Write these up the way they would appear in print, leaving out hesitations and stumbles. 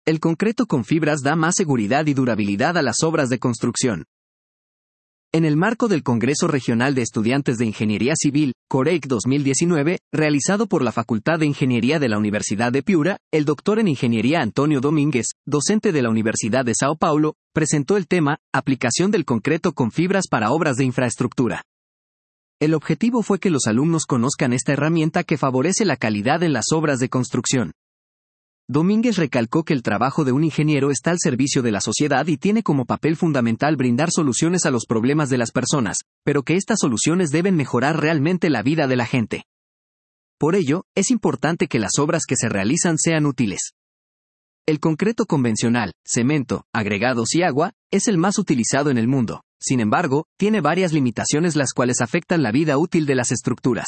El concreto con fibras da más seguridad y durabilidad a las obras de construcción. En el marco del Congreso Regional de Estudiantes de Ingeniería Civil, COREIC 2019, realizado por la Facultad de Ingeniería de la Universidad de Piura, el doctor en Ingeniería Antonio Domínguez, docente de la Universidad de Sao Paulo, presentó el tema, Aplicación del concreto con fibras para obras de infraestructura. El objetivo fue que los alumnos conozcan esta herramienta que favorece la calidad en las obras de construcción. Domínguez recalcó que el trabajo de un ingeniero está al servicio de la sociedad y tiene como papel fundamental brindar soluciones a los problemas de las personas, pero que estas soluciones deben mejorar realmente la vida de la gente. Por ello, es importante que las obras que se realizan sean útiles. El concreto convencional, cemento, agregados y agua, es el más utilizado en el mundo. Sin embargo, tiene varias limitaciones las cuales afectan la vida útil de las estructuras.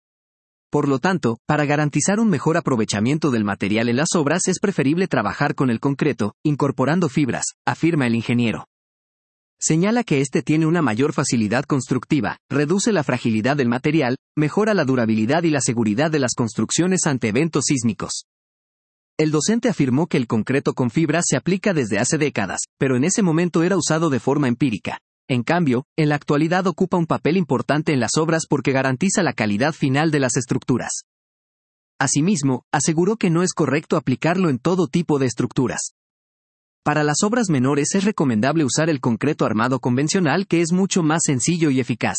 Por lo tanto, para garantizar un mejor aprovechamiento del material en las obras es preferible trabajar con el concreto, incorporando fibras, afirma el ingeniero. Señala que este tiene una mayor facilidad constructiva, reduce la fragilidad del material, mejora la durabilidad y la seguridad de las construcciones ante eventos sísmicos. El docente afirmó que el concreto con fibras se aplica desde hace décadas, pero en ese momento era usado de forma empírica. En cambio, en la actualidad ocupa un papel importante en las obras porque garantiza la calidad final de las estructuras. Asimismo, aseguró que no es correcto aplicarlo en todo tipo de estructuras. Para las obras menores es recomendable usar el concreto armado convencional que es mucho más sencillo y eficaz.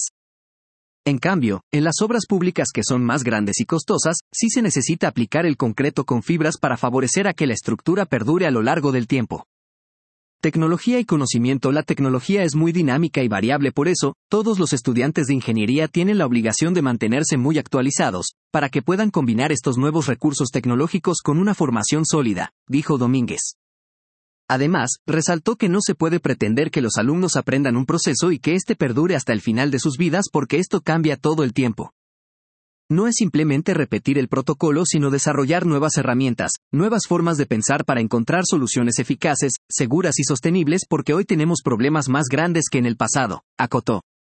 En cambio, en las obras públicas que son más grandes y costosas, sí se necesita aplicar el concreto con fibras para favorecer a que la estructura perdure a lo largo del tiempo. Tecnología y conocimiento. La tecnología es muy dinámica y variable, por eso, todos los estudiantes de ingeniería tienen la obligación de mantenerse muy actualizados, para que puedan combinar estos nuevos recursos tecnológicos con una formación sólida, dijo Domínguez. Además, resaltó que no se puede pretender que los alumnos aprendan un proceso y que éste perdure hasta el final de sus vidas porque esto cambia todo el tiempo. No es simplemente repetir el protocolo sino desarrollar nuevas herramientas, nuevas formas de pensar para encontrar soluciones eficaces, seguras y sostenibles porque hoy tenemos problemas más grandes que en el pasado, acotó.